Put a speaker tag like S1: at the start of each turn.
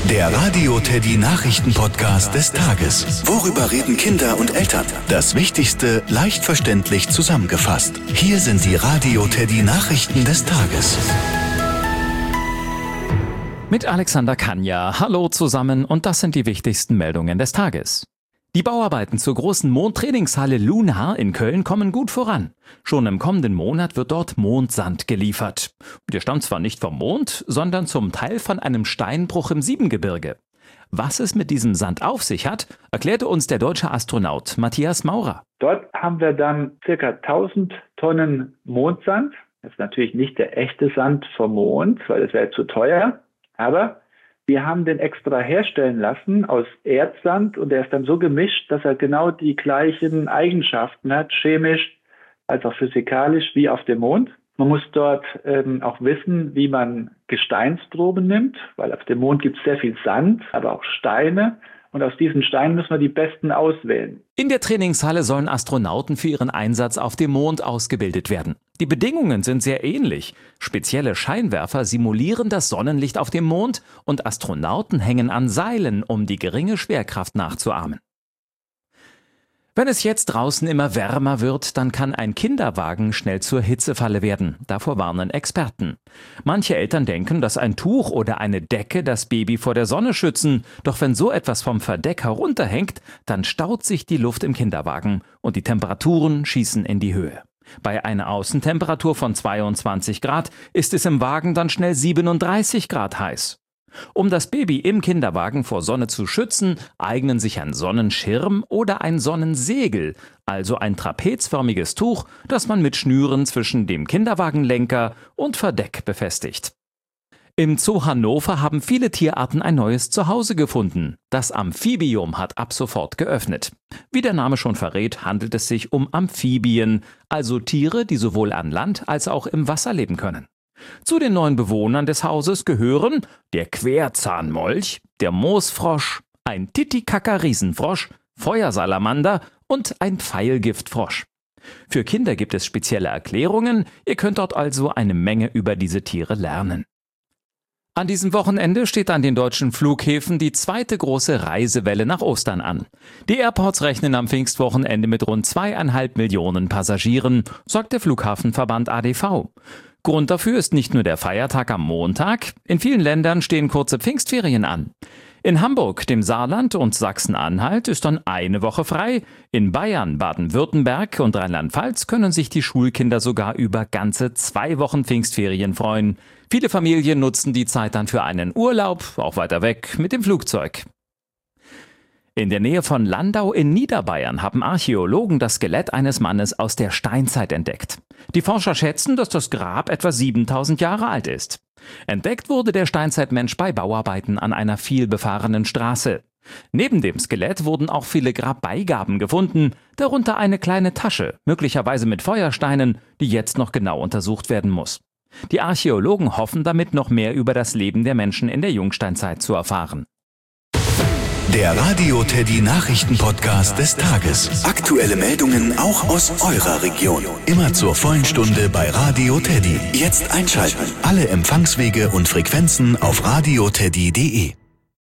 S1: Der Radio Teddy Nachrichten-Podcast des Tages. Worüber reden Kinder und Eltern? Das Wichtigste leicht verständlich zusammengefasst. Hier sind die Radio Teddy Nachrichten des Tages.
S2: Mit Alexander Kanja. Hallo zusammen und das sind die wichtigsten Meldungen des Tages. Die Bauarbeiten zur großen Mondtrainingshalle Lunar in Köln kommen gut voran. Schon im kommenden Monat wird dort Mondsand geliefert. Der stammt zwar nicht vom Mond, sondern zum Teil von einem Steinbruch im Siebengebirge. Was es mit diesem Sand auf sich hat, erklärte uns der deutsche Astronaut Matthias Maurer.
S3: Dort haben wir dann ca. 1000 Tonnen Mondsand. Das ist natürlich nicht der echte Sand vom Mond, weil das wäre zu teuer. Aber wir haben den extra herstellen lassen aus Erdsand und der ist dann so gemischt, dass er genau die gleichen Eigenschaften hat, chemisch als auch physikalisch wie auf dem Mond. Man muss dort auch wissen, wie man Gesteinsproben nimmt, weil auf dem Mond gibt es sehr viel Sand, aber auch Steine. Und aus diesen Steinen müssen wir die besten auswählen.
S2: In der Trainingshalle sollen Astronauten für ihren Einsatz auf dem Mond ausgebildet werden. Die Bedingungen sind sehr ähnlich. Spezielle Scheinwerfer simulieren das Sonnenlicht auf dem Mond und Astronauten hängen an Seilen, um die geringe Schwerkraft nachzuahmen. Wenn es jetzt draußen immer wärmer wird, dann kann ein Kinderwagen schnell zur Hitzefalle werden. Davor warnen Experten. Manche Eltern denken, dass ein Tuch oder eine Decke das Baby vor der Sonne schützen. Doch wenn so etwas vom Verdeck herunterhängt, dann staut sich die Luft im Kinderwagen und die Temperaturen schießen in die Höhe. Bei einer Außentemperatur von 22 Grad ist es im Wagen dann schnell 37 Grad heiß. Um das Baby im Kinderwagen vor Sonne zu schützen, eignen sich ein Sonnenschirm oder ein Sonnensegel, also ein trapezförmiges Tuch, das man mit Schnüren zwischen dem Kinderwagenlenker und Verdeck befestigt. Im Zoo Hannover haben viele Tierarten ein neues Zuhause gefunden. Das Amphibium hat ab sofort geöffnet. Wie der Name schon verrät, handelt es sich um Amphibien, also Tiere, die sowohl an Land als auch im Wasser leben können. Zu den neuen Bewohnern des Hauses gehören der Querzahnmolch, der Moosfrosch, ein Titicaca-Riesenfrosch, Feuersalamander und ein Pfeilgiftfrosch. Für Kinder gibt es spezielle Erklärungen, ihr könnt dort also eine Menge über diese Tiere lernen. An diesem Wochenende steht an den deutschen Flughäfen die zweite große Reisewelle nach Ostern an. Die Airports rechnen am Pfingstwochenende mit rund 2,5 Millionen Passagieren, sagt der Flughafenverband ADV. Grund dafür ist nicht nur der Feiertag am Montag, in vielen Ländern stehen kurze Pfingstferien an. In Hamburg, dem Saarland und Sachsen-Anhalt ist dann eine Woche frei. In Bayern, Baden-Württemberg und Rheinland-Pfalz können sich die Schulkinder sogar über ganze 2 Wochen Pfingstferien freuen. Viele Familien nutzen die Zeit dann für einen Urlaub, auch weiter weg, mit dem Flugzeug. In der Nähe von Landau in Niederbayern haben Archäologen das Skelett eines Mannes aus der Steinzeit entdeckt. Die Forscher schätzen, dass das Grab etwa 7000 Jahre alt ist. Entdeckt wurde der Steinzeitmensch bei Bauarbeiten an einer vielbefahrenen Straße. Neben dem Skelett wurden auch viele Grabbeigaben gefunden, darunter eine kleine Tasche, möglicherweise mit Feuersteinen, die jetzt noch genau untersucht werden muss. Die Archäologen hoffen damit noch mehr über das Leben der Menschen in der Jungsteinzeit zu erfahren.
S1: Der Radio Teddy Nachrichten-Podcast des Tages. Aktuelle Meldungen auch aus eurer Region. Immer zur vollen Stunde bei Radio Teddy. Jetzt einschalten. Alle Empfangswege und Frequenzen auf radioteddy.de.